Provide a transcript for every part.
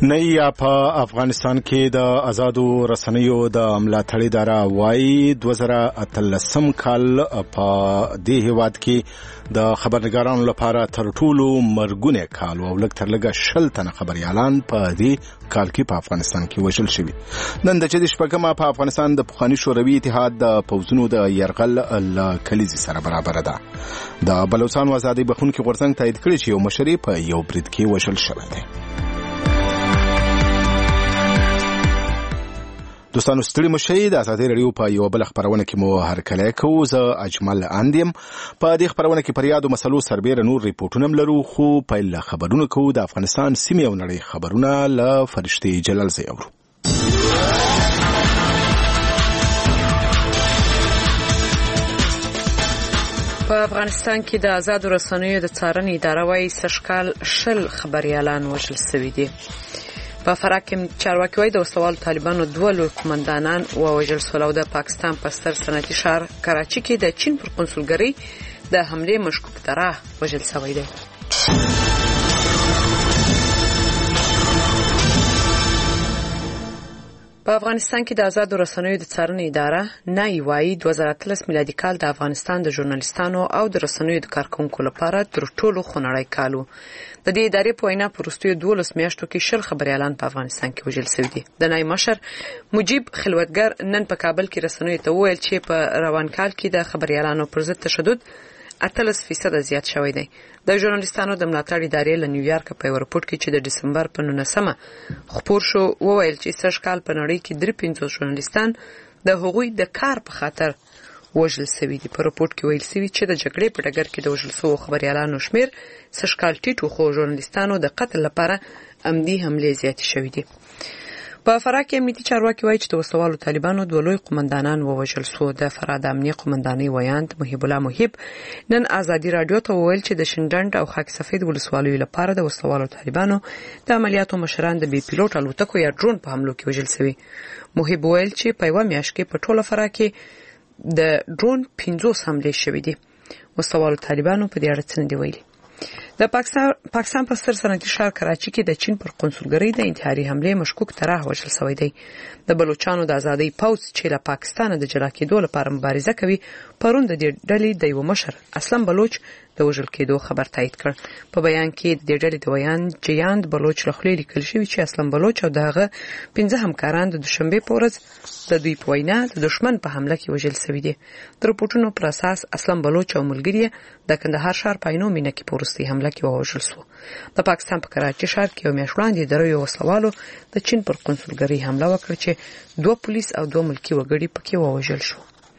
نیا په افغانستان کې د آزادو رسنیو د ملاتړ اداره وايي 2013 کال په دې هیواد کې د خبرنګارانو لپاره تر ټولو مرګونه کال او لږ تر لږه 60 تنه خبريالان په دې کال کې په افغانستان کې وژل شوي. نن د چې شپږمه په افغانستان د پخوانی شوروي اتحاد د پوځونو د يرغل کلیزي سره برابر ده. د بلوچستان آزادي بخونکي غورځنګ تایید کړی چې یو مشر په یو برید کې وژل شوی دی. دوستانو ستړي مشي د آزادي رادیو په یو بل خبرونه کې مو هرکلی کوو. زه اجمل اندیم. په دې خبرونه کې پر یادو مسلو سربېره نور ریپورتونه لرو، خو په خبرونه کوو د افغانستان سیمې او نړۍ خبرونه له فرشتي جلال زی اورو. په افغانستان کې د آزادو رسنیو د څارنې اداره وايي سږکال 60 خبريالان وژل شوي دي. په فراه کې چارواکي وايي د وسوال طالبانو دوه لوی قومندانان ووژل شول او د پاکستان په ستر صنعتي ښار کراچي کې د چین پر قونسلګرۍ د حمله مشکوک طرح وژل شوی دی. په افغانستان کې د آزادو رسنیو د څارنې اداره نای وايي 2013 میلادي کال د افغانستان د ژورنالیستانو او د رسنیو د کارکونکو لپاره تر ټولو خونړی کال و. د دې ادارې په وینا په وروستیو 12 میاشتو کې 60 خبريالان په افغانستان کې وژل شوي دي. د نای مشر مجيب خلوتګر نن په کابل کې رسنیو ته وویل چې په روان کال کې د خبريالانو پر ضد تشدد 18% زیات شوی دی. د ژورنالیستانو د ملاتړ ادارې له نیویارک په یو رپورت کې چې د دسمبر په 19مه خپور شو وویل چې سږکال په نړۍ کې 53 ژورنالیستان د هغوی د کار په خاطر وژل شوي دي. په رپورت کې ویل شوی چې د جګړې په ډګر کې د وژل شوو خبريالانو شمیر سږکال ټیټ خو ژورنالیستانو د قتل لپاره عمدي حملې زیاتې شوې دي. په فراه کې امنیتي چارواکي وایي چې د وسوالو طالبانو دوه لوی قومندانان ووژل شو. د فراه د امنیه قومندانۍ ویاند محب الله محب نن آزادي رادیو ته وویل چې د شینډنډ او خاک سفید ولسوالیو لپاره د وسوالو طالبانو د عملیاتو مشران د بي پیلوټ الوتکو یا ډرون په حملو کې وژل شوي. محب ویل چې په یوه میاشت کې په ټوله فراه کې د ډرون 50 حملې شوې دي. وسوالو طالبانو په دې اړه څه نه دی ویلي. د پاکستان په ستر صنعتي ښار کراچي کې د چین پر قونسلګرۍ د انتحاري حمله مشکوک طرح وژل شوی دی. د بلوچستان د آزادۍ پوځ چې له پاکستان د جلا کېدو لپاره مبارزه کوي پرون د دې ډلې د یو مشر اسلم بلوچ د وژل کېدو خبر تایید کړ. په بیان کې د دې ډلې د ویاند جیاند بلوچ له خولې لیکل شوی چې اسلم بلوچ او دغه 15 همکاران د دوشنبه په ورځ د دوی په وینا د دشمن په حمله کې وژل شوی دي. د رپورټونو پر اساس اسلم بلوچ او ملګری د کندهار ښار پاینو مینه کې په ورستي حمله کې وژل شو. د پاکستان په کراچي ښار کې یو میاشت وړاندې دروي وسوالو د چین پر قونسلګرۍ حمله وکړه چې 2 پولیس او 2 ملکی وګړي پکې ووژل شو.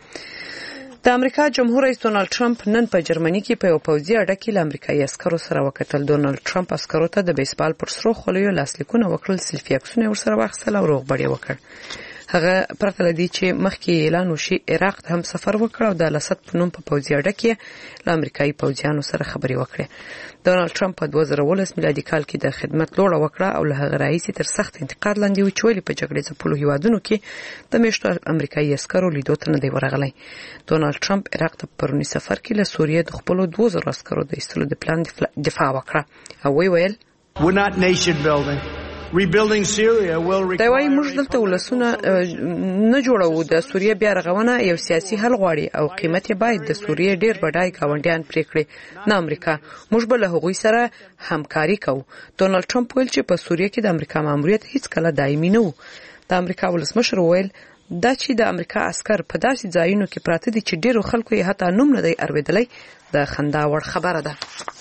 د امریکا جمهور رئیس ډونالد ټرمپ نن په جرمني کې په یو پوځي اډه کې له امریکایي عسکرو سره وکتل. ډونالد ټرمپ عسکرو ته د بیسبال پر سرو خوليو لاسلیکونه وکړل، سلفي عکسونه ورسره واخیستل او روغبړ وکړ. هغه پرته لدی چې مخکې اعلان وشي عراق ته هم سفر وکړ او د لسد په نوم په پوځي اډه کې له امریکایي پوځیانو سره خبرې وکړې. ډونالد ټرمپ په 2019 میلادي کال کې د خدمت لوړه وکړه او له هغه راهیسې تر سخت انتقاد لاندې و چې ولې په جګړې ځپلو هیوادونو کې د میشتو امریکایي عسکرو لیدو ته نه دی ورغلی. ډونالد ټرمپ عراق ته پرونی سفر کې له سوریې د خپلو 2000 عسکرو د ایستلو د پلان دفاع وکړه او ویل We're not nation building. Rebuilding Syria will require. دا وايي موږ دلته ولسونه نه جوړو. د سوریه بیا رغونه یو سیاسي حل غواړي او قیمت یې باید د سوریه ډیر بډای گاونډیان پرې کړي، نه امریکا. موږ به له هغوی سره همکاري کوو. ډونالد ټرمپ ویل چې په سوریه کې د امریکا ماموریت هیڅ کله دایمي نه و. د امریکا ولسمشر ویل دا چې د امریکا عسكر په داسې ځایونو کې پراته دي چې ډیرو خلکو یې حتی نوم نه دی اورېدلی د خندا وړ خبره ده.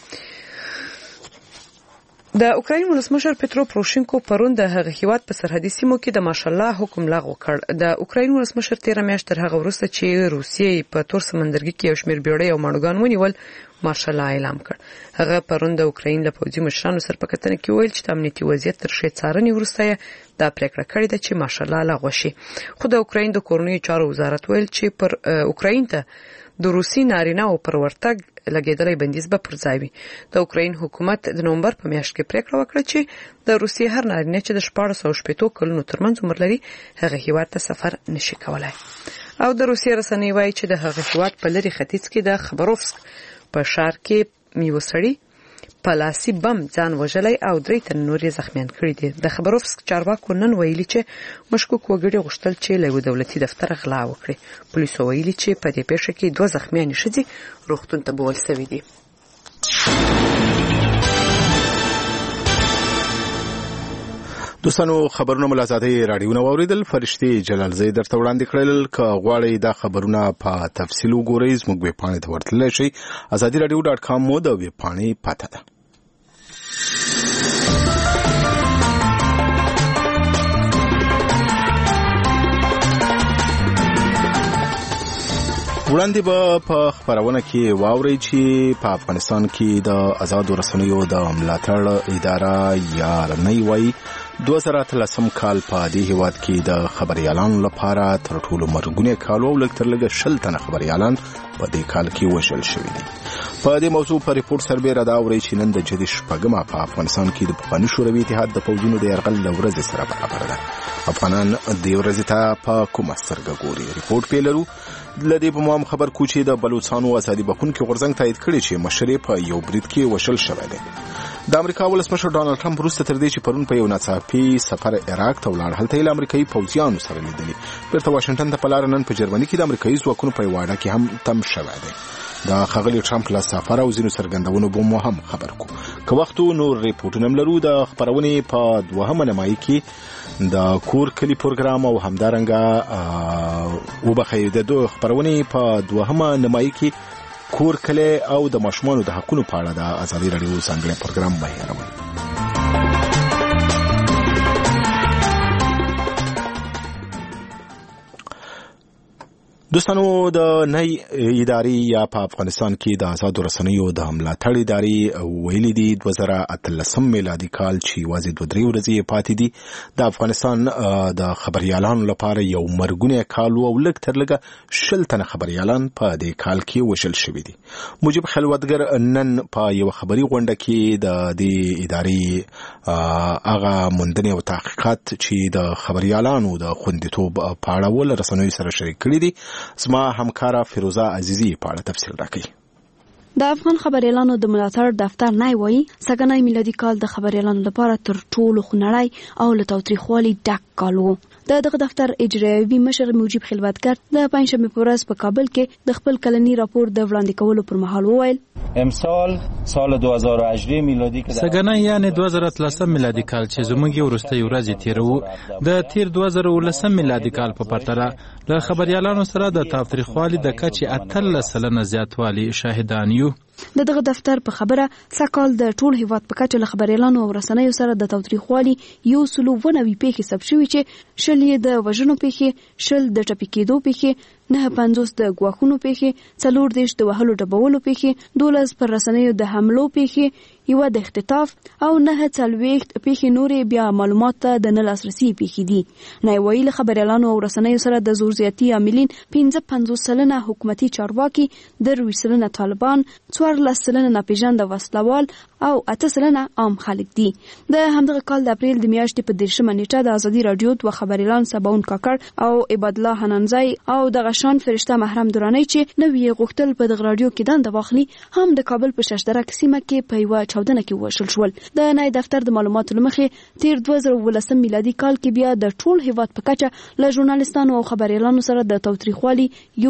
د اوکراین ولسمشر پترو پروشینکو پرون د هغه هیواد په سرحدي سیمو کې د ماشالله حکم لغوه کړ. د اوکراین ولسمشر 13 میاشتې تر هغه وروسته چې روسیې په تور سمندرګي کې یو شمېر بیړۍ او ماڼوګان ونیول مارشال اعلان کړ. هغه پرون د اوکراین له پوځي مشرانو سره په کتنه کې ویل چې د امنیتي وضعیت تر ښې څارنې وروسته دا پریکړه کړې ده چې مارشال لغوه شي. خو د اوکراین د کورنیو چارو وزارت ویل چې پر اوکراین ته د روسي نارینه او پر ورتګ لګیدلې بندیز به پر ځای وي. د اوکراین حکومت د نومبر په میاشت کې پریکړه وکړه چې د روسي هر نارینه چې د 1480 کلونو ترمنځ عمر لري هغه هیواد ته سفر نشي کولای. او د روسي رسنۍ وایي چې د هغه هیواد په لری ختیځ کې د خبروفسک په ښار کې یو سړی پلاسي بم ځان وژلای او 3 تن نور زخمیان کړي دي. د خبروفسک چارواکو نن ویلي چې مشکوک وګړي غوښتل چې له دولتي دفتر غلا وکړي. پولیسو ویلي چې په دې پیښه کې 2 زخمیان ښځې روغتون ته بوول شوي دي. دوستانو خبرونه ملازادي رادیو نو اوریدل. فرشتي جلال زید درته وړاندې کړل. که غواړئ دا خبرونه په تفصیل وګورئ زموږ ویب پاڼې ته ورتللی شئ. azadiradio.com مو د ویب پاڼې پته ده. وړاندې به په خبرونه کې واورئ چې په افغانستان کې د آزادو رسنیو د ملاتړ اداره یا رنۍ وایي 2013 کال په دې هیواد کې د خبريالانو لپاره تر ټولو مرګونه کالو او لږ تر لږه 60 تنه خبريالان په دې کال کې وژل شوي دي. په دې موضوع په ریپورت سربېره دا اوري چې نن د جدي شپږمه په افغانستان کې د پخواني شوروي اتحاد د فوجونو د یرغل له ورځې سره برابر ده. افغانان دې ورځې ته په کومه سترګه ګوري؟ ریپورت پیلرو لدې په مهم خبر کو چې د بلوچستان ازادي بخونکي غورځنګ تایید کړی چې مشري په یو برید کې وشل شوی دی. د امریکا ولسمشر ډانلډ ټرمپ وروسته تر دې چې پرون په یو ناڅاپي سفر عراق ته ولاړ، هلته یې امریکایي پوځیانو سره لیدلي. بیرته واشنگټن ته په لار نن په جرمني کې د امریکایي ځواکونو په واډه کې هم تم شوی دی. د ښاغلي ټرمپ له سفر او ځینو څرګندونو به مو هم خبر کو. که وخت نور ریپورټونه لرو د خبرونې په دوهمه نمایي کې د کور کلی پروګرام او همدارنګه وبخې د دوه خبرونې په دوهمه نمایي کې کور کلی او د ماشومانو د حقوقو په اړه د ازادي رادیو څنګه پروګرام بیانوي. دوستانو د نئی اداري یا په افغانستان کې د آزادو رسنیو د ملاتړ اداري ویلي دي 2013 میلادي کال چې یوازې 2-3 ورځې پاتې دي د افغانستان د خبريالانو لپاره یو مرګونه کال او لږ تر لږه 60 تنه خبريالان په دې کال کې وشل شوي دي. موجب خلوتګر نن په یو خبري غونډه کې د دې اداري هغه موندنې او تحقیقات چې د خبريالانو د خوندیتوب په اړه ول رسنیو سره شریک کړي دي. زما همکارا فیروزه عزیزی په اړه تفصیل راکړي. د افغان خبريالانو د ملاتړ دفتر نه وایي سګنای میلادي کال د خبريالانو لپاره تر ټولو خنړای او له تاوتریخوالي ډک کال و. دغه دفتر اجرایوي مشر موجب خلوتګر د پنځمه په ورځ په کابل کې د خپل کلنی راپور د وړاندې کولو پر مهال وویل امسال سال 2018 میلادي کې سګنای یعنی 2013 میلادي کال چې زموږ وروستۍ ورځ تیرو د تیر 2019 میلادي کال په پرتله له خبريالانو سره د تاوتریخوالي د کچې 18% زیاتوالی شاهدان یو. دغه دفتر په خبره سکهال د ټول هیواد په کچه له خبريالانو او رسنیو سره د تاوتریخوالي 190 پیښې ثبت شوې چې 10 د وژنو پیښې، 10 د ټپي کېدو پیښې، 950 د ګواښونو پیښې، 40 د وهلو ډبولو پیښې، 12 پر رسنیو د حملو پیښې، یو د اختطاف او 940 پیښې نورې بیا معلومات ته د نه لاسرسي پیښې دي. نه ویل خبريالانو او رسنیو سره د زور زیاتی عاملین 55% حکومتي چارواکي، 2% طالبان، 14% ناپېژاند وسلوال او 8% عام خلک دي. د همدغه کال د اپریل د میاشتې په 13 نیټه د ازادي رادیو دوه خبريالان سباون کاکړ او عباد الله حنانزای او د غشان فرشته محرم دورانی چې نوې غوښتل په دغه رادیو کې دنده واخلي هم د کابل په ششدره سیمه کې په یو چاودنه کې وشل شول. د نای دفتر د معلوماتو لمخې تیر 2019 میلادي کال کې بیا د ټول هیواد په کچه له ژورنالیستانو او خبريالانو سره د تاوتریخوالي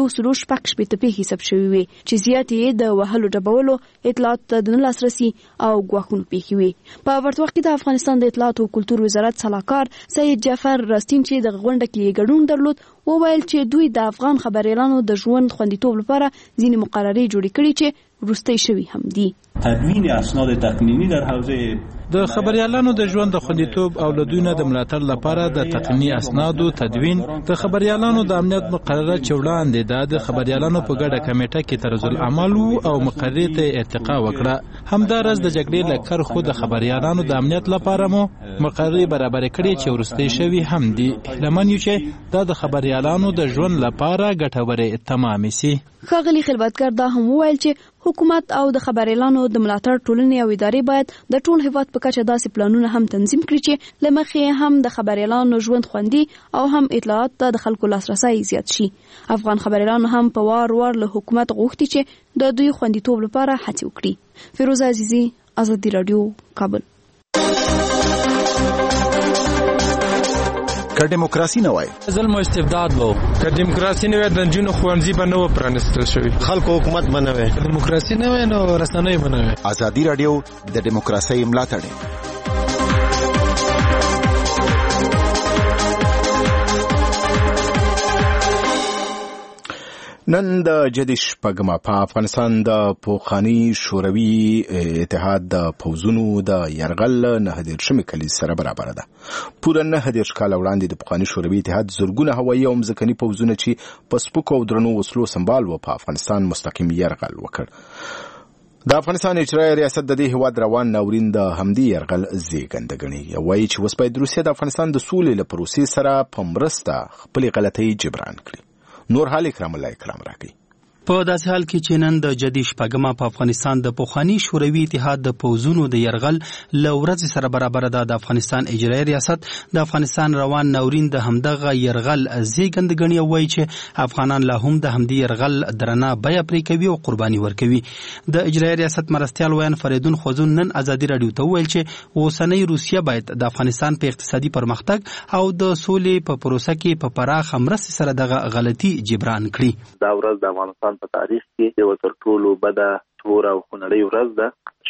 1.5 پیښې ثبت شوې وي چې زیاتې د وهلو ډبولو، اطلاعات د نه لاسرسي او ګواښونو پیښې وي. په ورته وخت کې د افغانستان د اطلاعات او کلتور وزارت سلاکار سید جعفر راستین چې د غونډه کې ګډون درلود وویل چې دوی د افغان خبريالانو د ژوند خوندیتوب لپاره ځینې مقررې جوړې کړې چې وروستۍ شوي هم دي. تدوین اسناد تقنینی در حوزه د خبريالانو د ژوند د خوندیتوب او له دوی نه د ملاتړ لپاره د تقنینی اسنادو تدوین د خبريالانو د امنیت مقرره چې وړاندې د خبريالانو په ګډه کمیټه کې طرزالعمل او مقررې ته ارتقا وکړه. همدارس د جګړې لکر خو د خبريالانو د امنیت لپاره مو مقررې برابر کړې چې ورستۍ شوي هم دي. لمن یو چې د خبريالانو د ژوند لپاره ګټورې تمام سي. ښاغلي خلوتګر دا هم وویل چې حکومت او د خبريالانو د ملاتړ ټولنې او ادارې باید د ټول هیواد په کچه داسې پلانونه هم تنظیم کړي چې لمخې هم د خبريالانو ژوند خوندي او هم اطلاعات ته د خلکو لاسرسي زیات شي. افغان خبريالانو هم په وار له حکومت غوښتي چې د دوی خوندیتوب لپاره هڅه وکړي. فیروزه عزیزی، ازادي رادیو کابل. که دیموکراسي نه وای ظلم او استبداد وو، که دیموکراسي نه وای د جنونو خوانځي به نه پرانستل شوی، خلکو حکومت به نه وای، دیموکراسي نه وای نو رسنۍ به نه وای. ازادي رادیو د دیموکراسي ملاتړ. نن د جدي شپږمه په افغانستان د پوخانی شوروي اتحاد د پوزونو د يرغل 9 کال سره برابر ده. پوره 9 کال وړاندې د پوخانی شوروي اتحاد زورګونه هوایي او ځمکني پوزونه چې په سپکو او درنو وسلو سمبال و په افغانستان مستقیم يرغل وکړ. د افغانستان اجرایي ریاست د دې هواد روان ناورین د همدې يرغل زیږنده ګڼي. وایي چې اوس باید روسیه د افغانستان د سولې لپاره پروسې سره په مرسته خپل غلطۍ جبران کړي. نور حال اکرام الله اکرام راکړي. په داسې حال کې چې نن د جدي شپږمه په افغانستان د پوخانی شوروي اتحاد د پوزونو د يرغل لورځ سره برابر ده. د افغانستان اجرایي ریاست د افغانستان روان ناورین د همدغه يرغل زیږنده ګڼي. وایي چې افغانان لا هم د همدې يرغل درنه بیا پرې کوي او قرباني ورکوي. د اجرایي ریاست مرستيال ویان فریدون خوزون نن ازادي رادیو ته ویل چې اوسنۍ روسیه باید د افغانستان په اقتصادي پرمختګ او د سولې په پروسه کې په پراخه مرسته سره دغه غلطي جبران کړي. دا ورځ د افغانستان په تاریخ کې یو تر ټولو بده تور او خونړۍ ورځ ده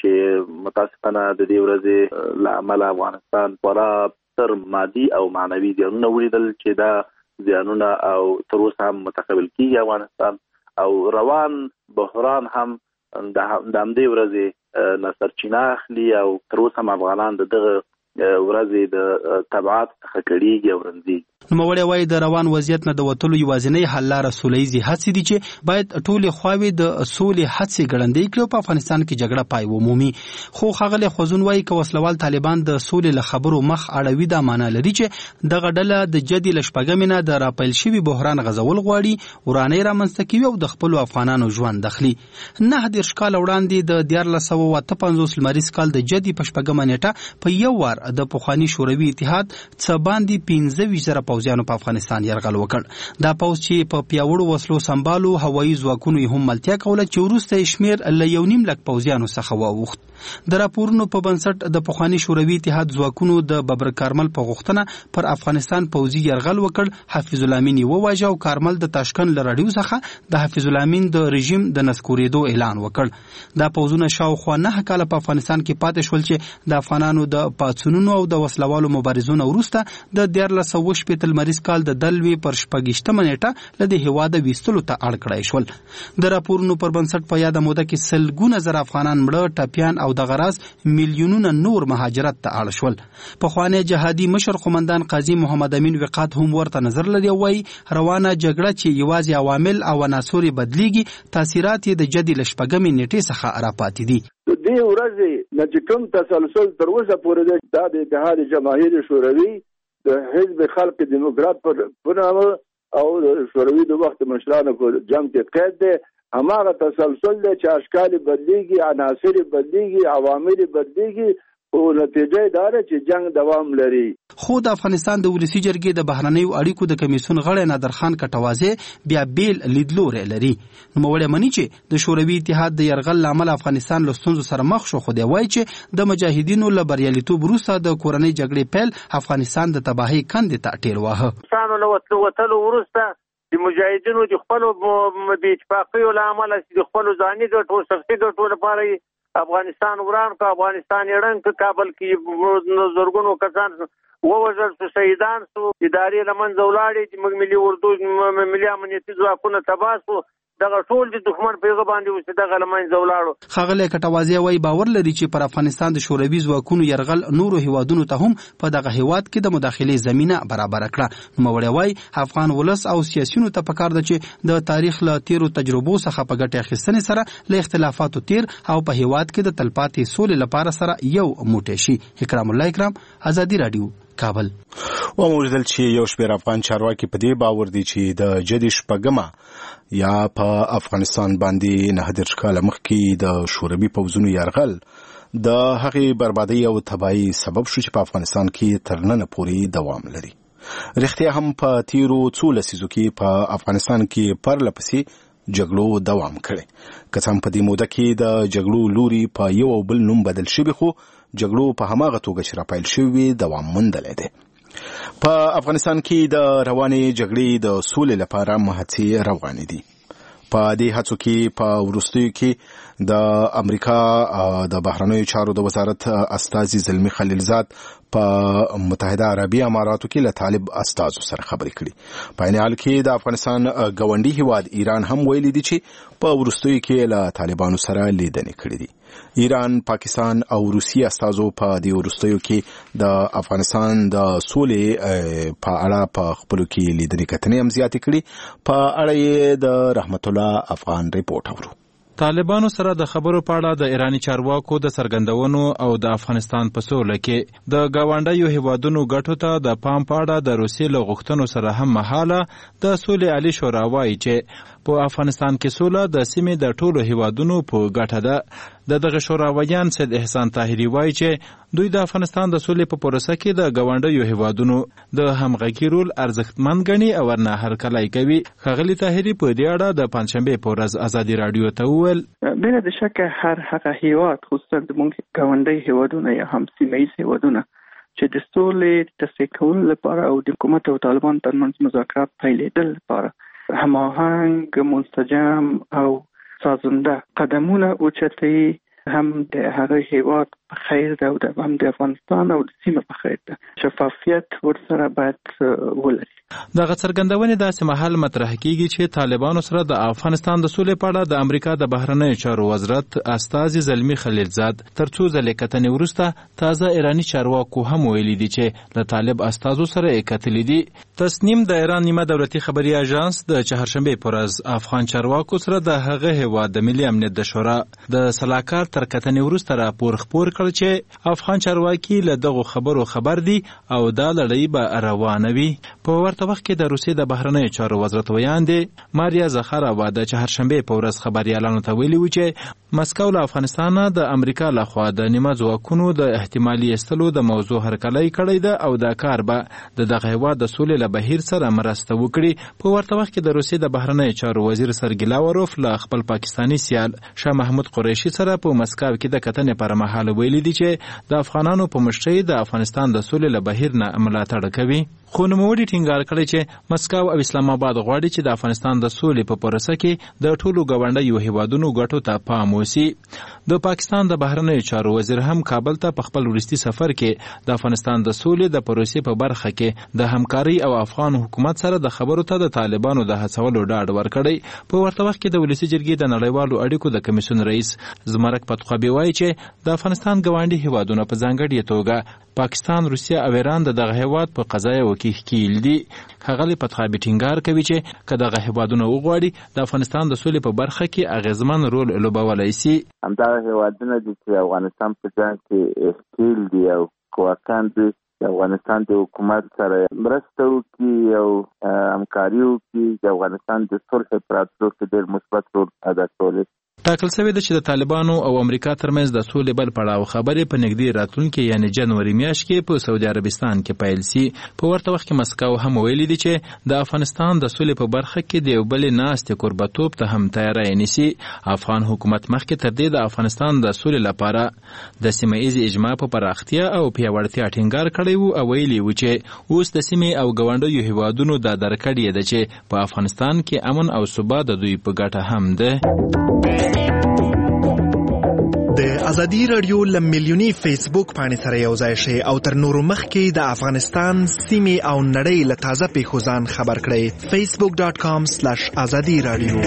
چې متاسفانه د دې ورځې له امله افغانستان خورا ستر مادي او معنوي زیانونه ولیدل چې دا زیانونه او تر اوسه هم متقبل کیږي. افغانستان او روان بحران هم د همدې ورځې نه سرچینه اخلي او تر اوسه هم افغانان دغه ورځې د تبعات څخه کړيږي او رنځي. نوموړی وایي د روان وضعیت نه د وتلو یوازینۍ حل لاره سولهییزې هڅې دي چې باید ټولې خواوې د سولې هڅې ګړندۍ کړي او په افغانستان کې جګړه پای ومومي. خو ښاغلی خوزون وایي که وسلوال طالبان د سولې له خبرو مخ اړوي دا معنا لري چې دغه ډله د جدي له شپږمې نه د راپیل شوي بحران غځول غواړي، ورانۍ رامنځته کوي او د خپلو افغانانو ژوند اخلي. 9 کال وړاندې د 1458 لمریز کال د جدي په شپږمه نیټه په یو وار د پوخانی شوروي اتحاد څه باندې 15,000 پوځیانو په افغانستان يرغل وکړ. دا پوځ چې په پیاوړو وسلو سمبالو هوایي ځواکونو یې هم ملتیا کوله چې وروسته شمیر له 1.5 لک پوځیانو څخه واوښت. د راپورونو په بنسټ د پوخانی شوروي اتحاد ځواکونو د ببر کارمل په غوښتنه پر افغانستان پوځي يرغل وکړ. حفیظ الامین یې وواژه او کارمل د تاشکند له راډیو څخه د حفیظ الامین د رژیم د نسکورېدو اعلان وکړ. دا پوځونه شاوخوا 9 کال په افغانستان کې پاتې شول چې د افغانانو د پاڅونونو او د وسلوالو مبارزونو وروسته د 1418 لمریز کال د دلوي پر 28مه نیټه له دې هیواده ویستلو ته اړ کړای شول. د راپورونو پر بنسټ په یاده موده کې سلګونه زره افغانان مړه، ټپیان او د غراز میلیونونه نور مهاجرت ته اړ شول. پخوانی جهادي مشر قومندان قاضي محمد امین وقات هم ورته نظر لري. وایي روانه جګړه چې یوازې عوامل او عناصر بدلیږي، تاثیرات یې د جدي له شپږمې نیټې څخه راپاتې دي. دې ورځې نه چې کوم تسلسل تر اوسه پورې دی دا د اتحاد جماهیر شوروي د حزب خلق دیموکرات په نامه او د شوروي د وخت مشرانو په جنگ کې قید دی. هماغه تسلسل دی چې اشکال بدلیږي، عناصر بدلیږي، عوامل بدلیږي او نتیجه دا ده چې جنگ دوام لري. خو د افغانستان د ولسی جرګې د بهرنیو اړیکو د کمیسیون غړی نادرخان کټوازی بیا بیل لیدلوري لري. نوموړی مني چې د شوروي اتحاد د يرغل لامل افغانستان له ستونزو سره مخ شو. خو دی وایي چې د مجاهدینو له بریالیتوب وروسته د کورنۍ جګړې پیل افغانستان د تباهۍ کندې ته ټېل واهه. افغانستان له وتلو وروسته د مجاهدینو د خپلو بې اتفاقیو له امله د خپلو ځاني ګټو شخصي ګټو لپاره افغانستان وران که افغانستان یړن که کابل کې زرګونو کسان ووژل شو، شهیدان شو، ادارې له منځه ولاړې چې موږ ملي اردو ملي امنیتي ځواکونه تباه شو. دغه ټول د دښمن پیغه باندې اوس دغه له منځه ولاړو. ښاغلی کټوازی وایي باور لري چې پر افغانستان د شوروي ځواکونو يرغل نورو هیوادونو ته هم په دغه هیواد کې د مداخلې زمینه برابر کړه. نوموړی وایي افغان ولس او سیاسيونو ته پکار ده چې د تاریخ له تیرو تجربو څخه په ګټه اخیستنې سره له اختلافاتو تیر او په هیواد کې د تلپاتې سولې لپاره سره یو موټی شي. اکرام الله اکرام، ازادي رادیو، کابل. وموجدل چې یو شمېر افغان چارواکي په دې باور دي چې د جدي شپږمه یا په افغانستان باندې 9 کال مخکې د شوروي پوځونو يرغل د هغې بربادۍ او تباهۍ سبب شو چې په افغانستان کې تر نن پورې دوام لري. رښتیا هم په تیرو 14 لسیزو کې په افغانستان کې پرله پسې جګړو دوام کړي. که څه هم په دې موده کې د جګړو لوري په یو بل نوم بدل شوی، خو جګړو په هماغه توګه چې راپیل شوی دوام موندلی دی. په افغانستان کې د روانې جګړې د سولې لپاره هڅې روانې دي. په دې هڅو کې په وروستیو کې د امریکا د بهرنیو چارو د وزارت استازي زلمی خلیلزاد په متحده عربي اماراتو کې له طالب استازو سره خبرې کړي. په عین حال کې د افغانستان ګاونډي هیواد ایران هم ویلي دي چې په وروستیو کې له طالبانو سره لیدنې کړې دي. ایران، پاکستان او روسیې استازو په دې وروستیو کې د افغانستان د سولې په اړه په خپلو کې لیدنې کتنې هم زیاتې کړي. په اړه یې د رحمت الله افغان ریپورت اورو. طالبانو سره د خبرو په اړه د ایرانی چارواکو د څرګندونو او د افغانستان په سوله کې د ګاونډیو هیوادونو ګټو ته د پام په اړه د روسیې له غوښتنو سره هم مهاله د سولې عالی شورا وایي چې په افغانستان کې سوله د سیمې د ټولو هیوادونو په ګټه ده. دغه شوراویان سید احسان طاهری وایي چې دوی د افغانستان د سولې په پروسه کې د ګاونډیو هیوادونو د همغږي رول ارزښتمن ګڼي او ورنه هرکلی کوي. ښاغلي طاهری په دې اړه د پنځشنبې په ورځ ازادي راډیو ته وویل بلا د شکه هر هغه هیواد خصوصا د موږ ګاونډي هیوادونه یا هم سیمه‌ایز هیوادونه چې د سولې تصفیه کولو لپاره او د حکومت او طالبان ترمنځ مذاکرات پیلېدل لپاره هماهنگ، منسجم او سازنده قدمونه اوچتوي، هم د هغه هیواد په خیر ده او هم د افغانستان او د سیمې په خیر ده. شفافیت ورسره باید ولري. دغه څرګندونې داسې مهال مطرح کیږي چې طالبانو سره د افغانستان د سولې په اړه د امریکا د بهرنیو چارو وزارت استازي زلمی خلیلزاد تر څو ځلې کتنې وروسته تازه ایرانی چارواکو هم ویلي دي چې له طالب استازو سره یې کتلي دي. تسنیم د ایران نیمه دولتي خبري اژانس د چهارشنبې په ورځ افغان چارواکو سره د هغه هیواد د ملي امنیت د شورا د سلاکار تر کتنې وروسته راپور خپور کړ چې افغان چارواکي له دغو خبرو خبر دي او دا لړۍ به روانه وي. په ورته وخت کې د روسیې د بهرنیو چارو وزارت ویاندې ماریا زخارova د چهارشنبې په ورځ خبريالانو ته ویلي و چې مسکو له افغانستان د امریکا لخوا د نیمه ځواکونو د احتمالي ایستلو د موضوع هرکلی کړی ده او دا کار به دغه هیواد د سولې له بهیر سره مرسته وکړي. په ورته وخت کې د روسیې د بهرنیو چارو وزیر سرګی لاوروف له خپل پاکستانی سیال شاه محمود قریشي سره په مسکو کې د کتنې پر مهال ویلي دي چې د افغانانو په مشرۍ د افغانستان د سولې له بهیر نه ملاتړ کوي. خو نوموړي ټینګار کړی چې مسکو او اسلام آباد غواړي چې د افغانستان د سولې په پروسه کې د ټولو ګاونډیو هیوادونو ګټو ته پام وشي. د پاکستان د بهرنیو چارو وزیر هم کابل ته په خپل وروستي سفر کې د افغانستان د سولې د پروسې په برخه کې د همکاري او افغان حکومت سره د خبرو ته د طالبانو د هڅولو ډاډ ورکړی. په ورته وخت کې د ولسی جرګې د نړیوالو اړیکو د کمیسیون رئیس زمرک پتخابي وایي چې د افغانستان ګاونډي هیوادونو په ځانګړي توګه پاکستان، روسیه او ایران د دغه هیواد په قضایو کې ښکیل دي. ښاغلي پتخابي ټینګار کوي چې که دغه هیوادونه وغواړي د افغانستان د سولې په برخه کې اغیزمن رول لوبولی سي. همدغه هیوادونه دي چې افغانستان په ځان کې ښکیل دي او کواکان دي د افغانستان د حکومت سره مرسته وکړي او همکاري وکړي د افغانستان د صلح په راتلو کې ډېر مثبت رول ادا کولی. ټاکل شوی ده چې د طالبانو او امریکا ترمنځ د سولې بل پړاو خبرې په نږدې راتلونکي یعنی جنوري میاشت کې په سعودي عربستان کې پیل سي. په ورته وخت کې مسکو هم ویلي دي چې د افغانستان د سولې په برخه کې د یو بل ناستې کوربتوب ته هم تیاری نیسي. افغان حکومت مخکې تر دې د افغانستان د سولې لپاره د سیمه ایز اجماع په پراختیا او پیاوړتیا ټینګار کړی وو او ویلي و چې اوس د سیمې او ګاونډیو هیوادونو د درکړې ده چې په افغانستان کې امن او ثبات د دوی په ګټه هم ده. د ازادي رادیو لمیلیونی فیسبوک باندې سره یو ځای شي او تر نورو مخکې د افغانستان سیمې او نړۍ له تازه پیښو ځان خبر کړئ. facebook.com/azadi radio.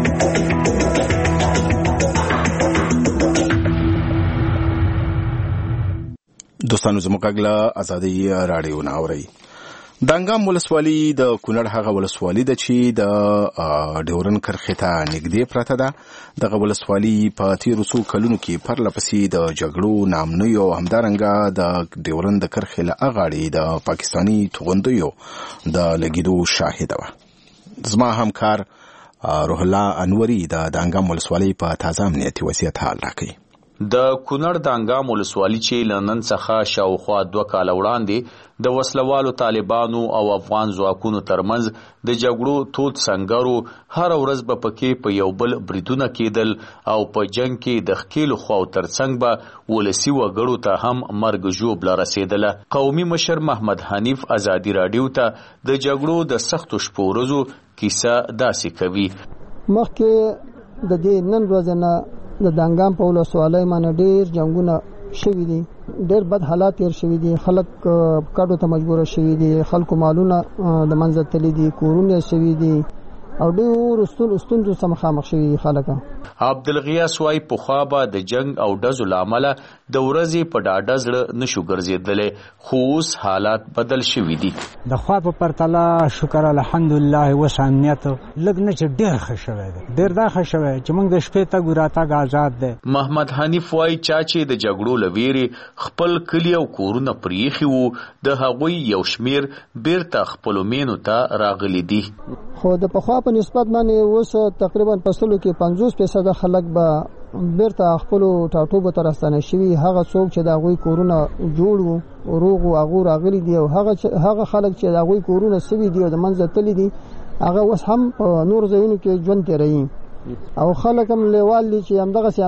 دوستانو زموږ غږ ازادي رادیو ناوري. دانګام ولسوالي د کونړ هغه ولسوالي ده چې د ډیورن کرښې ته نږدې پرته ده. دغه ولسوالي په تیرو څو کلونو کې پرلپسې د جګړو، ناامنیو او همدارنګه د ډیورن د کرښې له اغاړې د پاکستاني توغندیو د لګېدو شاهده وه. زما همکار روح الله انوري د دانګام ولسوالي په تازه امنیتي وضعیت حال راکوي. د کونړ د انګام ولسوالي چې لندن څخه شاوخوا 2 کال وړاندې د وسلوالو طالبانو او افغان ځواکونو ترمنځ د جګړو تود سنگرو هر ورځ به پکې په یو بل بریدونه کېدل او په جنگ کې د خکیلو خواو ترڅنګ به ولسی وګړو ته هم مرګ ژوبله رسیدله. قومي مشر محمد حنیف ازادي راډیو ته د جګړو د سختو شپو ورځو کیسه داسې کوي. مخکې د دې نن ورځې د دانګام په ولسوالۍ باندې ډېر جنگونه شوي دي، ډېر بد حالات تیر شوي دي، خلک کډو ته مجبور شوي دي، خلکو مالونه د منځ تللي دي، کورونه شوي دي او ډېر ستونزو سره مخامخ شوي دي خلک. عبدالغیاس وايي پخوا به د جنگ او ډزو له امله د ورځې په ډاډه زړه نشو ګرځېدلی، خو اوس حالات بدل شوي دي. د خوا په پرتله شکر الحمدلله اوس امنیت لږ نه چې ډېر ښه شوی دی، ډېر دا ښه شوی چې موږ د شپې تګ راتګ آزاد دی. محمد حنیف وايي چا چې د جګړو له ویرې خپل کلي او کورونه پریښي وو د هغوی یو شمیر بیرته خپلو مینو ته راغلي دي. خو د پخوا په نسبت باندې اوس تقریبا په سلو کې 50% خلک به بیرته خپل ټاټوبو ته راستنه شوي. هغه څوک چې د هغوی کورونه جوړ وو روغ او هغه راغلي دي او هغه خلک چې د هغوی کورونه سوي دي او د منځ تللي دي هغه اوس هم په نور ځایونو کې ژوند تیروي او خلک هم لیوال دي چې همدغسې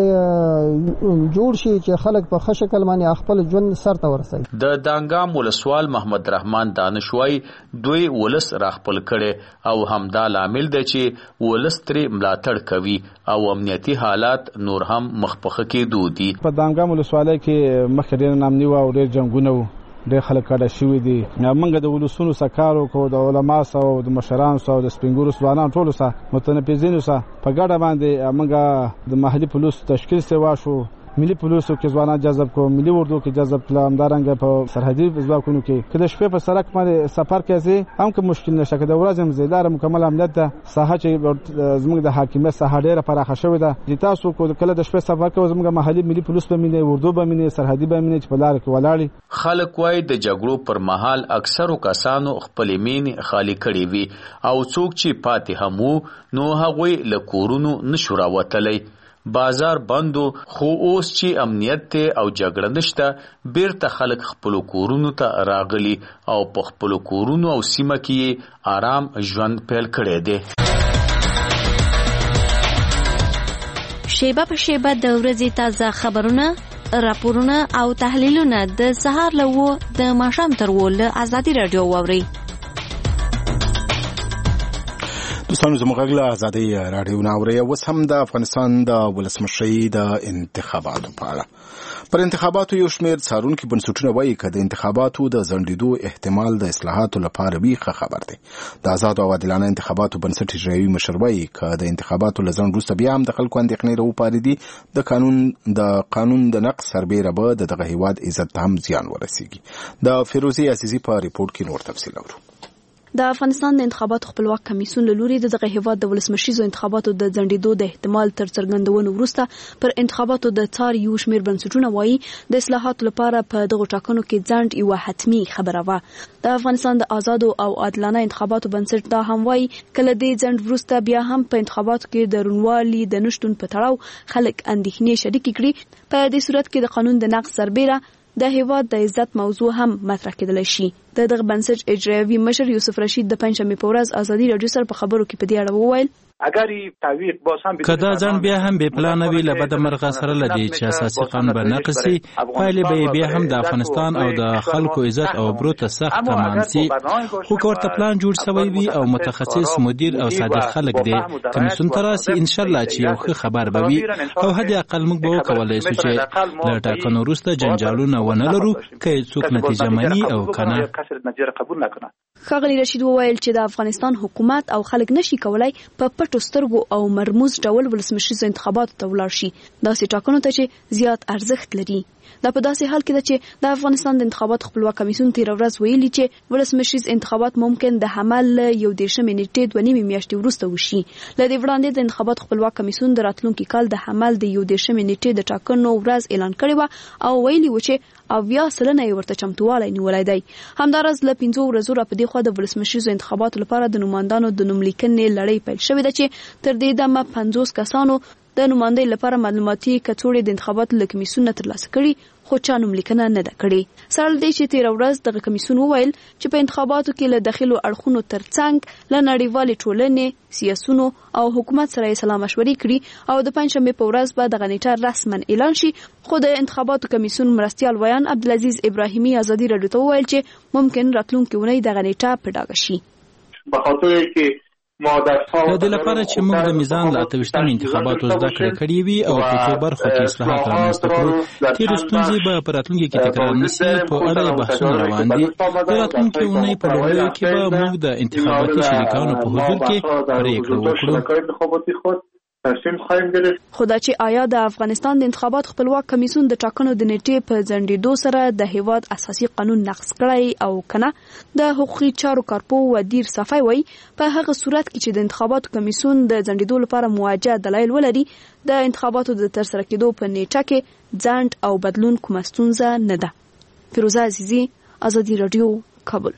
امنیت جوړ شي چې خلک په ښه شکل باندې خپل ژوند سر ته ورسوي. د دانګام ولسوال محمد رحمان دانش وايي دوی ولس راخپل کړي او همدا لامل دی چې ولس ترې ملاتړ کوي او امنیتي حالات نور هم مخپخه کېدو دي. په دانګام ولسوالۍ کې مخکې ډېر نامني وو او ډېر جنګونه وو، ډېر خلک کډه شوي دي. موږ د ولسونو سره کار وکړو، د علما سره او د مشرانو سره او د سپینګورو ځوانانو ټولو سره متنفذینو سره په ګډه باندې موږ د محلي پولیسو تشکیل سره واشو، ملي پولیسو کې ځوانان جذب کو، ملي اردو کې جذب کړل، همدارنګه په سرحدي ځواکونو کې که د شپې په سړک باندې سفر کوې هم که مشکل نشه، که د ورځې هم زیداره مکمل امنیت ده. ساحه چې زموږ د حاکمیت ساحه ډېره پراخه شوې ده، چې تاسو کله د شپې سفر کوئ زموږ محلي ملي پولیس به مینې، اردو به مینې، سرحدي به مینې چې په لاره کې ولاړي. خلک وایي د جګړو پر مهال اکثرو کسانو خپلې مینې خالي کړې وي او څوک چې پاتې هم وو نو هغوی له کورونو نشو راوتلی. بازار بندو، خو اوس چې امنیت ته او جګړه نشته بیرته خلک خپلو کورونو ته راغلي او په خپلو کورونو او سیمه کې آرام ژوند پیل کړی دی. شیبه په شیبه د ورځې تازه خبرونه، راپورونه او تحلیلونه د سهار له 9 د ماښام تر 10 له ازادي راډیو واورئ. دوستانو زموږ غږ له ازادۍ راډیو نه اورئ. اوس هم د افغانستان د ولسمشرۍ د انتخاباتو په اړه پر انتخاباتو یو شمېر څارونکي بنسټونه وایي که د انتخاباتو د ځنډېدو احتمال د اصلاحاتو لپاره وي ښه خبر دی. د آزادو او عادلانه انتخاباتو بنسټ اجرایوي مشر وایي که د انتخاباتو له ځنډ وروسته بیا هم د خلکو اندېښنې راوپارېدي د قانون د نقض سربیره به د دغه هیواد عزت ته هم زیان ورسیږي. د فیروزي عزیزي په ریپورټ کې نور تفصیل اورو. د افغانستان د انتخاباتو خپلواک کمیسیون له لوري دغه هیواد د ولسمشریزو انتخاباتو د ځنډېدو د احتمال تر څرګندونې وروسته پر انتخاباتو د څار یو شمېر بنسټونه وایي د اصلاحاتو لپاره په دغو ټاکنو کې ځنډ یوه حتمي خبره وه. د افغانستان د آزادو او عادلانه انتخاباتو بنسټ دا هم وایي که له دې ځنډ وروسته بیا هم په انتخاباتو کې د روڼوالي د نشتون په تړاو خلک اندېښنې شریکې کړي، په دې صورت کې د قانون د نقض سربیره د هیواد د عزت موضوع هم مطرح کېدلی شي. د دغه بنسټ اجرایوي مشر یوسف رشید د پنجشنبې په ورځ ازادي راډیو سره په خبرو کې په دې اړه وویل که دا ځنډ بیا هم بې پلانه وي له بده مرغه سره له دې چې اساسي قانون به نقض سي، پایلې به بیا هم د افغانستان او د خلکو عزت او ابرو ته سخت تمام سي. خو که ورته پلان جوړ شوی وي او متخصص مدیر او صادق خلک دی کمیسیون ته راسي، انشاءالله چې یو ښه خبر به وي او حد اقل موږ به وکولی شو چې له ټاکنو وروسته جنجالونه ونه لرو که څوک نتیجه مني او که نه. ښاغلي رشید وویل چې د افغانستان حکومت او خلک نشي کولای په پټو سترګو او مرموز ډول ولسمشریزو انتخاباتو ته ولاړ شي، داسې ټاکنو ته چې زیات ارزښت لري. دا په داسې حال کې ده چې د افغانستان د انتخاباتو خپلواک کمیسیون تېره ورځ ویلي چې ولسمشریز انتخابات ممکن د حمل له 21 نیټې 2 میاشتې وروسته وشي. له دې وړاندې د انتخاباتو خپلواک کمیسیون د راتلونکي کال د حمل د 21 نیټې د ټاکنو ورځ اعلان کړې وه او ویلي و چې 80% یې ورته چمتووالی نیولی دی. همداراز له 5 ورځو را په دې خوا د ولسمشریزو انتخاباتو لپاره د نوماندانو د نوملیکنې لړۍ پیل شوې ده چې تر دې دمه 50 کسانو د نمائندۍ لپاره معلوماتي کڅوړې د انتخاباتو له کمیسیون ترلاسه کړي، خو چا نوم لیکنه نه ده کړې. سره دې چې تیر ورځ دغه کمیسیون وویل چې په انتخاباتو کې له داخلو اړخونو ترڅنګ له نړیوالې ټولنې، سیاسونو او حکومت سره سلا مشورې کړي او د پنځشنبې په ورځ به دغه نیټه رسما اعلان شي. خو د انتخاباتو کمیسیون مرستیال ویان عبدالعزیز ابراهیمي ازادي راډیو ته وویل چې ممکن راتلونکي اونۍ دغه نیټه په ډاګه شي. بخاطر اینکه د دې لپاره چې موږ د میزان له 28 انتخاباتو زده کړې کړې وي او په څو برخو کې اصلاحات رامنځته کړو، تېرې ستونزې به په راتلونکي کې تکرار نشي. په اړه بحثونه روان دي. د راتلونکي اونۍ په لومړیو کې به موږ د انتخاباتي شریکانو په حضور کې پرېکړه وکړو. خو دا چې آیا د افغانستان د انتخابات خپلواک کمیسیون د ټاکنو د نیټې په ځنډېدو سره د هیواد اساسي قانون نقض کړی او کنه، د حقوقي چارو کارپو ودیر صفای وای په هغه صورت کې چې د انتخاباتو کمیسیون د ځنډېدو لپاره موجه دلایل ولري، د انتخاباتو د ترسره کېدو په نیټه کې ځنډ او بدلون کومه ستونزه نه ده. فیروزه عزیزی، ازادي رادیو، کابل.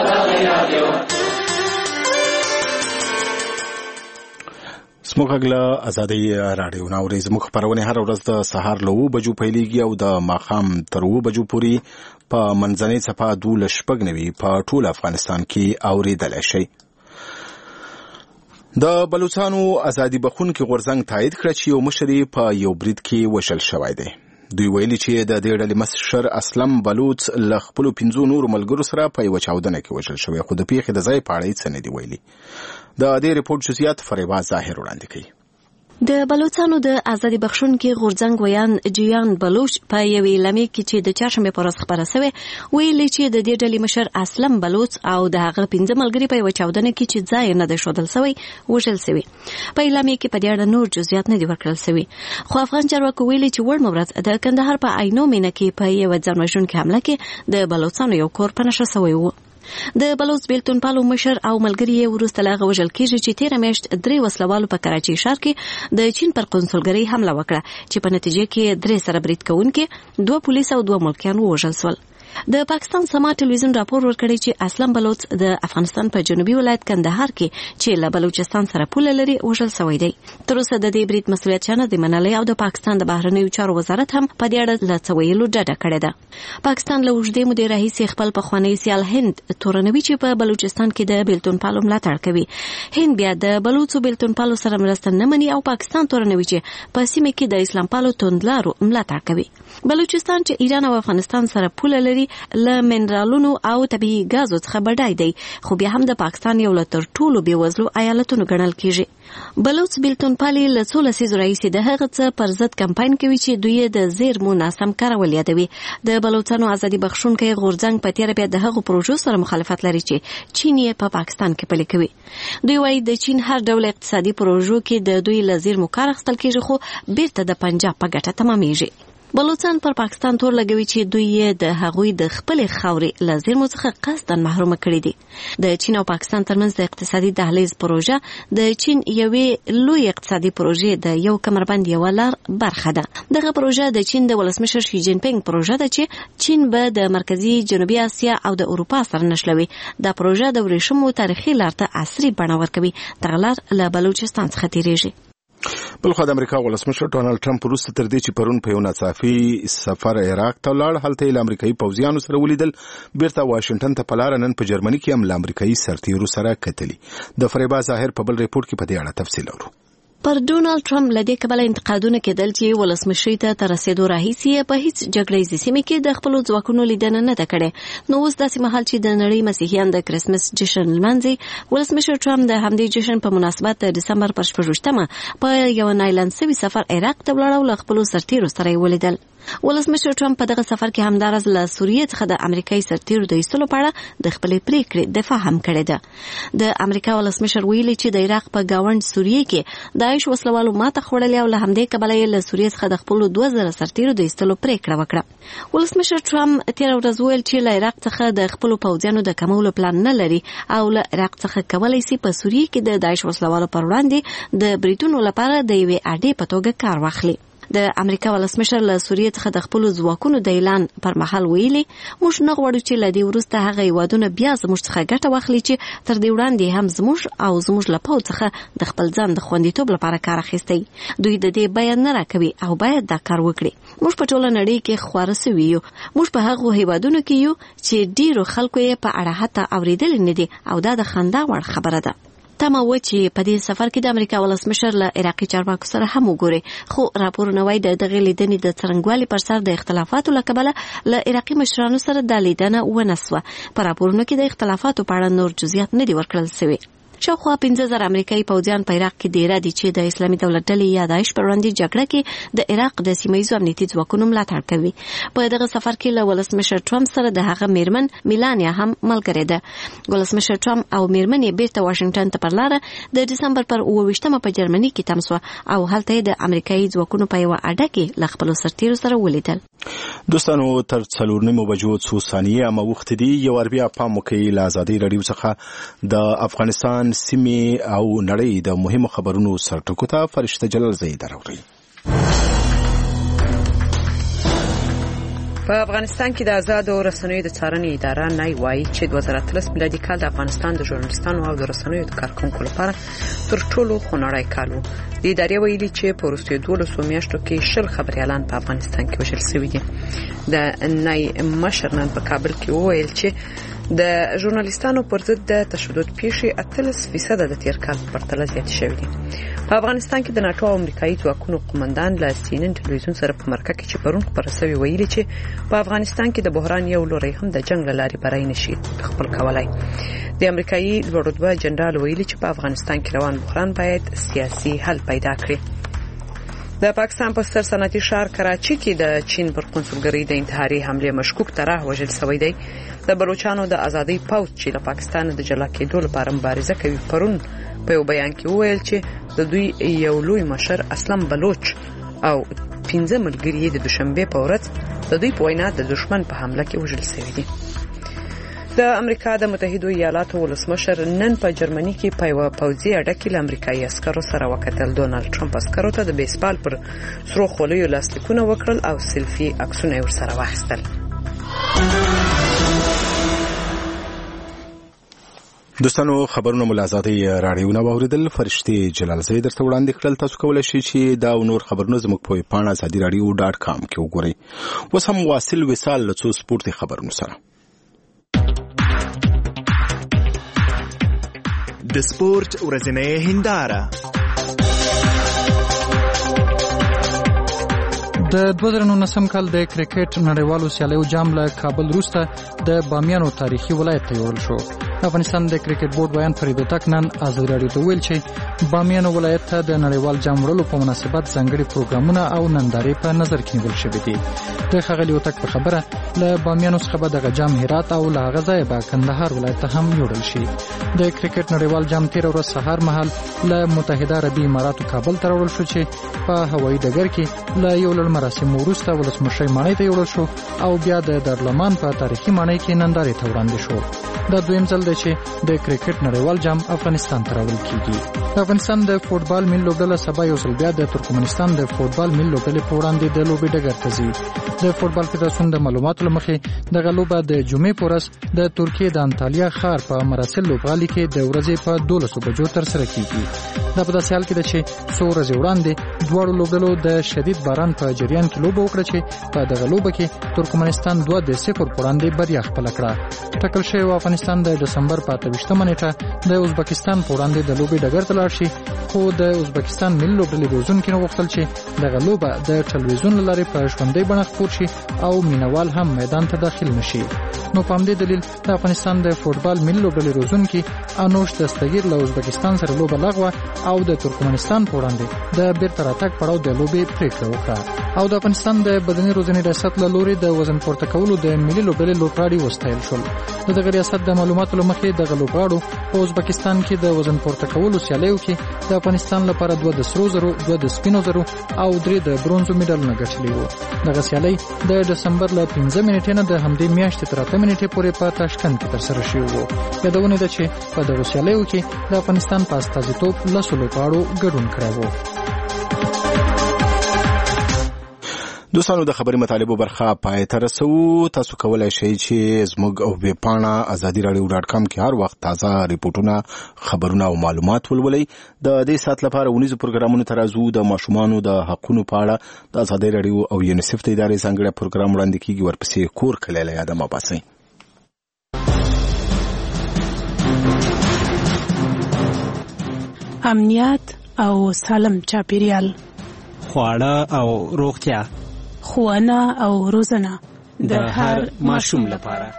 سموږ غلا ازادي رادیو نو ورځ مخ پرونه هر ورځ د سهار له 2 بجو پیلېږي او د ماخام تر 2 بجو پورې په منځنۍ صفه 2 شپږنوي په ټول افغانستان کې اوریدل شي. د بلوچستانو ازادي بخونکي غورځنګ تایید کړ چې یو مشري په یو برید کې وشل شوی دی. دوی ویلي چې د دې ډلې مشر اسلم بلوچ له خپل 15 نور ملګرو سره په یو چاودنه کې وشل شوی، خو د پیښې د ځای په اړه څه نه دی ویلي. د دې ریپورت جزئیات فریبا ظاهر وړاندې کوي. د بلوچستانو د ازادي بخښونکي غورځنګ ویان جیان بلوچ په یوې اعلامیه کې چې د چهارشنبې په ورځ خبره شوې ویلي چې د دې ډلې مشر اسلم بلوچ او د هغه 15 ملګري په یو چاودنه کې چې ځای نه دی ښودل شوی وژل شوی. په اعلامیه کې په دې اړه نور جزئیات نه دي ورکړل شوي، خو افغان چارواکو ویلي چې وړ مورز د کندهار په عینو مینه کې په یو ځانوژونکي حمله کې د بلوچستانو یو کور په نشه شوی و. د بلوچ بیلتون پالو مشر او ملګری یې وروسته لا وژل کېږي چې 13 میاشت 3 وسلوالو په کراچي ښار کې د چین پر قونسلګرۍ حمله وکړه چې په نتیجه کې 3 سره برید کوونکي، 2 پولیس او 2 ملکیان وژل شول. د پاکستان سما ټلویزیون راپور ورکړی چې اسلم بلوچ د افغانستان په جنوبي ولایت کندهار کې چې له بلوچستان سره پوله لري وژل شوی دی. تر اوسه د دې برید مسؤلیت نه دی منلی او د پاکستان د بهرنیو چارو وزارت هم په دې اړه له څه ویلو ډډه کړې ده. پاکستان له اوږدې مودې راهیسې خپل پخوانی سیال هند تورنوي چې په بلوچستان کې د بیلتون پالو ملاتړ کوي. هند بیا د بلوچو بیلتون پالو سره مرسته نه مني او پاکستان تورنوي چې په سیمه کې د اسلام پالو توندلارو ملاتړ کوي. بلوچستان چې ایران او افغانستان سره پوله لري له منرالونو او طبيعي غازو څخه بډای دی، خو بیا هم د پاکستان یو له تر ټولو بیوزلو ایالتونو ګڼل کیږي. بلوچ بیلتون پالي له 16 لسیزو راهیسې د هغه څه پر ضد کمپاین کوي چې دوی د زیرمو ناسم کارول یادوي. د بلوچستانو ازادي بخښونکي غورځنګ په تیر بیا د هغو پروژو سره مخالفت لري چې چین یې په پاکستان کې پلي کوي. دوی وايي د چین هر ډول اقتصادي پروژو کې د دوی له زیرمو کار اخیستل کیږي، خو بیرته د پنجاب په ګټه تمامېږي. بلوچستان پر پاکستان تور لګوي چې دوی یې د هغوی د خپل خاورې له زیرمو څخه قصداً محروم کړي دي. د چین او پاکستان ترمنځ د اقتصادي دهلیز پروژه د چین یوې لوی اقتصادي پروژې د یو کمربند یو لار برخه ده. دغه پروژه د چین د ولسمشر شي جین پینګ پروژه ده چې چین به د مرکزی جنوبي اسیا او د اروپا سره نښلوي. دا پروژه د ورېښمو تاریخي لار ته عصري بڼه ورکوي. دغه لار له بلوچستان څخه تیریږي. بلخو د امریکا ولسمشر ډونالد ټرمپ وروسته تر دې چې پرون په یو ناڅاپي سفر عراق ته لاړ، هلته له امریکایي پوځیانو سره ولیدل، بیرته واشنگټن ته په لاره نن په جرمني کې هم له امریکایي سرتیرو سره کتلي. د فریبا ظاهر په بل ریپورت کې په دې اړه تفصیل اورو. پر ډونالد ټرمپ لدې کبل انتقادونه کېدل چې ولسمشر ته تر رسیدو راهیسې په هیڅ جګړې سیمه کې د خپل ځواکونو لیدنه نه کړې. نو اوس داسې مهال چې د نړۍ مسیحیان د کریسمس جشن لمانځي، ولسمشر ټرمپ د همدې جشن په مناسبت د دسمبر پر 14مه په یو نایلند سوي سفر عراق ته ولاړ او له خپل سرتیرو سره ولیدل. ولسمشر ټرمپ په دغه سفر کې همدارس له سوریې څخه د امریکایي سرتیرو د ایستلو په اړه د خپلې پریکړې دفاع هم کړې ده. د امریکا ولسمشر ویلي چې د عراق په گاوند سوریې کې داعش وسلوالو ماته خوړلې او له همدې کبله یې له سوریې څخه د خپل 2000 سرتیرو د ایستلو پریکړه وکړه. ولسمشر ټرمپ تیر ورځ ویل چې له عراق څخه د خپل پوځیانو د کمولو پلان نه لري او له عراق څخه کولای شي په سوریې کې د داعش وسلوالو پر وړاندې د بریټونو لپاره د یوې اډې په توګه کار واخلي. د امریکا ولسمشر له سوریې څخه د خپل ځواکونو د اعلان پر مهال ویلي موږ نه غواړو چې له دې وروسته هغه هیوادونه بیا زموږ څخه ګټه واخلي چې تر دې وړاندې هم زموږ او زموږ له پوځ څخه د خپل ځان د خوندیتوب لپاره کار اخیستی. دوی د دې بیان نه راکوي او باید دا کار وکړي. موږ په ټوله نړۍ کې خواره سوي یو. موږ په هغو هیوادونو کې یو چې ډیرو خلکو یې په اړه حتی اورېدلې نه دي او دا د خندا وړ خبره ده. تمه و چې په دې سفر کې د امریکا ولسمشر له عراقي چارواکو سره هم وګوري، خو راپورونه وایي د دغې لیدنې د څرنګوالي پر سر د اختلافاتو له کبله له عراقي مشرانو سره دا لیدنه ونه سوه. په راپورونو کې د اختلافاتو په اړه نور جزئیات نه دي ورکړل سوي. شاوخوا 15,000 امریکایي پوځیان په عراق کې دیره دي چې د اسلامي دولت ډلې یا داعش پر وړاندې جګړه کې د عراق د سیمه‌ییزو امنیتي ځواکونو ملاتړ کوي. په دغه سفر کې له ولسمشر ټرمپ سره د هغه میرمن میلانیا هم ملګرې ده. ولسمشر ټرمپ او میرمن یې بیرته واشنگټن ته پر لاره د دسمبر پر 28مه په جرمني کې تم شوه او هلته د امریکایي ځواکونو په یوه اډه کې له خپلو سرتیرو سره ولیدل. دوستانو تر 4 بجو څو ثانیې ما وخت دی یو بیا پام وکړئ له ازادي رادیو څخه د افغانستان سیمې او نړۍ د مهمو خبرونو سرټکو ته فرشته جلال زید راوړي. په افغانستان کې د آزادو رسنیو د څارنې اداره نای وایي چې 2013 میلادي کال د افغانستان د ژورنالستانو او د رسنیو د کارکونکو لپاره تر ټولو خونړی کال و. د ادارې ویلي چې په وروستیو 12 میاشتو کې 10 خبريالان په افغانستان کې وژل شوي دي. د نای مشر نن په کابل کې وویل چې د ژورنالستانو پر ضد د تشدد پیښې 18% د تیر کال په پرتله زیات شوي دي. په افغانستان کې د ناتو او امریکایي ځواکونو قومندان له CNN ټلویزیون سره په مرکه کې چې پرون خبره شوې ویلي چې په افغانستان کې د بحران یو لوری هم د جنگ لاري برای نشي خپل کولای. د امریکایي لوړ رتبه جنرال ویلي چې په افغانستان کې روان بحران باید سیاسي حل پیدا کړي. د پاکستان په ستر صنعتي ښار کراچي کې د چین پر قونسلګرۍ د انتحاري حمله مشکوک طرح وژل شوی دی. د بلوچستان د آزادۍ پوځ چې له پاکستان د جلا کېدو لپاره مبارزه کوي پرون په یو بیان کې وویل چې د دوی یو لوی مشر اسلم بلوچ او 15 ملګري د دوشنبه په ورځ د دوی په وینا د دشمن په حمله کې وژل شوي دي. د امریکا د متحده ایالاتو ولسمشر نن په جرمني کې په یو پوځي اډه کې له امریکایي عسکرو سره وکتل. ډونالد ټرمپ عسکرو ته د بیسبال پر سرو خولیو لاسلیکونه وکړل او سیلفي عکسونه ورسره واخیستل. دوستانو خبرونه ملازماتي رادیو نه واوریدل. فرشتي جلال زید درته وړاندې کړل. تاسو کولای شئ چې دا نور خبرونه زموږ په پاڼه azadiradio.com کې وګورئ. اوس هم واصل وصال له څو سپورتي خبرونو سره. د سپورت ورځنۍ هنداره. د 2019 کال د کرکټ نړیوالو سیالیو جام له کابل وروسته د بامیانو تاریخي ولایت ته یوړل شو. افغانستان د کرکټ بورډ بیان فرید وتک نن آزادي رادیو ته ویل چې بامیانو ولایت ته د نړیوال جام وړلو په مناسبت ځانګړي پروګرامونه او نندارې په نظر کې نیول شوي دي. د ښاغلي وتک په خبره له بامیانو څخه به دغه جام هرات او له هغه ځایه به کندهار ولایت ته هم یوړل شي. د کرکټ نړیوال جام تېره ورځ سهار مهال له متحده عربي اماراتو کابل ته راوړل شو چې په هوایي ډګر کې له یو لړ مراسمو وروسته ولسمشر ماڼۍ ته یوړل شو او بیا د دارالمان په تاریخي ماڼۍ کې نندارې ته وړاندې شو. دا دویم ځل دی چې د کرکټ نړیوال جام افغانستان ته راوړل کیږي. افغانستان د فوټبال ملي لوبډله سبا یو ځل بیا د ترکمنستان د فوټبال ملي لوبډلې په وړاندې د لوبې ډګر ته ځي. د فوټبال فدراسیون د معلوماتو له مخې دغه لوبه د جمعې په ورځ د ترکیې د انټالیا ښار په مراسل لوبغالي کې د ورځې په 12 بجو ترسره کیږي. دا په داسې حال کې ده چې څو ورځې وړاندې دواړو لوبډلو د شدید باران په جریان کې لوبه وکړه چې په دغه لوبه کې ترکمنستان 2-0 په وړاندې بریا خپله کړه. ټاکل شوی افغانستان د دسمبر په 28مه نیټه د ازبکستان په وړاندې د لوبې ډګر ته لاړ شي، خو د ازبکستان ملي لوبډلې روزونکي نه غوښتل چې دغه لوبه د ټلویزیون له لارې په ژوندۍ بڼه خپور شي او مینوال هم میدان ته داخل نشي. نو په همدې دلیل د افغانستان د فوټبال ملي لوبډلې روزونکي انوش دستگیر له ازبکستان سره لوبه لغوه او د ترکمنستان په وړاندې د بیرته راتګ پړاو د لوبې پریکړه وکړه. او د افغانستان د بدني روزنې ریاست له لوري د وزن پورته کولو د ملي لوبډلې لوبغاړي وستایل شول. دغه ریاست د معلوماتو له مخې دغه لوبغاړو په ازبکستان کې د وزن پورته کولو سیالیو کې د افغانستان لپاره 2 د سرو زرو، 2 د سپینو زرو او 3 د برونزو میډالونه ګټلي وو. دغه سیالي د دسمبر له 15 نیټې نه د همدې میاشتې تر 8 نیټې پورې په تاشکند کې ترسره شوی وو. یادونه ده چې په دغه سیالیو کې د افغانستان په استازیتوب 10 لوبغاړو ګډون کړی وو. دوستانو د خبري مطالبه برخه پای ته رسو. تاسو کولای شئ چې زموږ او ویب پاڼه azadiradio.com کې هر وخت تازه ریپورتونه، خبرونه او معلومات ولولئ. د دې سات لپاره ونیزو پروګرامونو ترازو د ماشومانو د حقوقو په اړه د آزادۍ رادیو او یونیسف ته ادارې څنګه پروګرام وړاندې کیږي، ورپسې کور کلی له یاده مه باسئ. امنیت او سالم چاپیریال، خواړه او روغتیا، ښوونه او روزنه د هر ماشوم لپاره.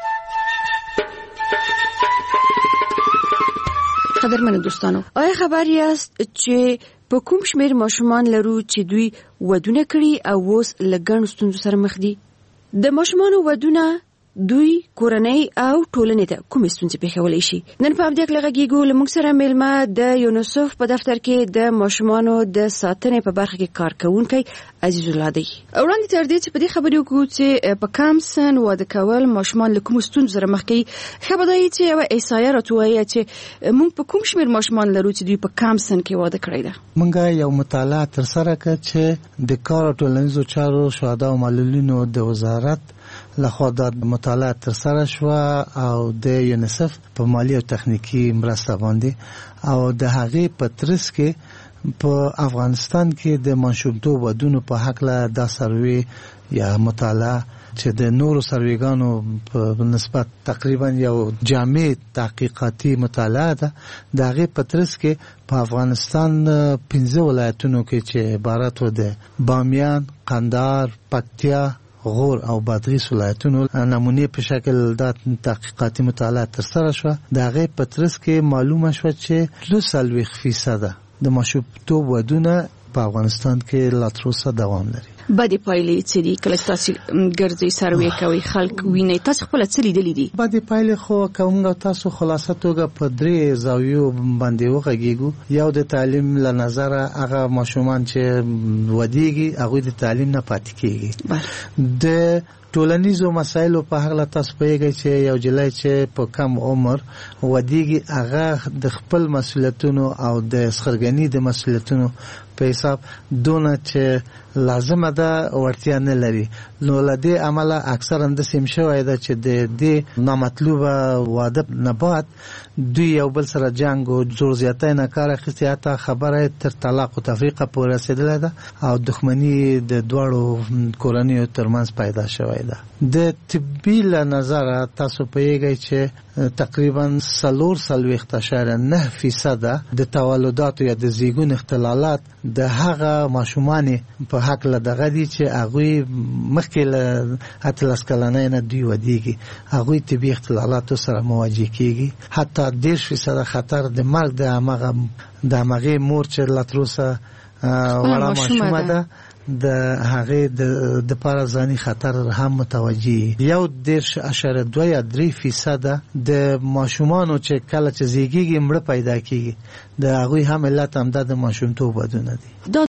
قدرمنو دوستانو، آیا خبر یاست چې په کوم شمیر ماشومان لرو چې دوی ودونه کړي او اوس له ګڼو ستونزو سره مخ دي؟ د ماشومانو ودونه دوی کورنۍ او ټولنې ته کومې ستونزې پېښولی شي؟ نن په همدې هکله غږیږو. له موږ سره میلمه د یونیسف په دفتر کې د ماشومانو د ساتنې په برخه کې کار کوونکی عزیز الله دی. وړاندې تر دې چې په دې خبرې وکړو چې په کم سن واده کول ماشومان له کومو ستونزو سره مخ کوي، ښه به دا وي چې یوه احصایه راته ووایه چې موږ په کوم شمېر ماشومان لرو چې دوی په کم سن کې واده کړی ده. موږ یو مطالعه ترسره کړه چې د کار او ټولنیزو چارو شهدا او معلولینو د وزارت لخوا دا مطالعه ترسره شوه او د یونیسف په مالی او تخنیکی مرسته باندې، او د هغې په ترڅ کې په افغانستان کې د ماشومتوب ودونو په هکله دا سروې یا مطالعه چې د نورو سرویګانو په نسبت تقریبا یو جامع تحقیقاتي مطالعه ده. د هغې په ترڅ کې په افغانستان 15 ولایتونو کې چې عبارت و د بامیان، قندهار، پکتیا، غور او بادغیس ولایتونو نمونه په شکل د تحقیقاتي مطالعه ترسره شوه. د هغې په ترڅ کې معلومه شوه چې 43% د ماشومتوب ودونه په افغانستان کې لا تر اوسه دوام لري. بدې پایلې څه دي؟ کله چې تاسو ګرځئ سروې کوئ، خلک وینئ، تاسو خپله څه لیدلي دي؟ بدې پایلې خو که موږ تاسو خلاصه توګه په 3 زاویو باندې وغږیږو. یو د تعلیم له نظره هغه ماشومان چې ودیږي هغوی د تعلیم نه پاتې کیږي. د ټولنیزو مسایلو په هغه تاسو پوهیږئ چې یو جلای چې په کم عمر ودیږي هغه د خپل مسؤلیتونو او د سخرګنی د مسؤلیتونو په حساب دونه چې لازمه ده ورتیا نه لري. نو له دې عمله اکثرا د سیم شوی ده چې د دې نامطلوبه واده نه بعد دوی یو بل سره جنگ او زور زیاتی نه کار اخیستی، حتی خبره تر طلاق او تفریقه پورې رسیدلې ده او دښمني د دواړو کورنیو ترمنځ پیدا شوی ده. د طبي له نظره تاسو پوهیږئ چې تقریبا 4.9% د تولداتو یا د زیږون اختلالات د هغه ماشومان په حق له دغه دي چې هغوی مخکې له 18 کلنۍ نه دوی ودیږي، هغوی طبي اختلالاتو سره مواجه کیږي. حتی 10% خطر د مرګ د همغې مور چې لا تر اوسه وړه ماشومه ده د هغې د پاره ځاني خطر هم متوجه. 1.2% د ماشومانو چې کله چې زیږیږي مړه پیدا کیږي، د هغوی هم علت همدا د ماشومتوب ودونه دي.